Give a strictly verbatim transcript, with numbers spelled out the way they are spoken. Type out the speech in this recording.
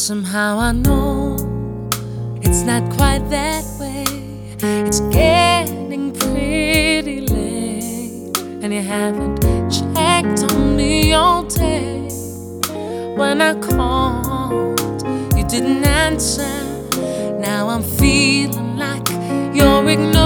Somehow I know it's not quite that way. It's getting pretty late, and you haven't checked on me all day. When I called, you didn't answer. Now I'm feeling like you're ignoring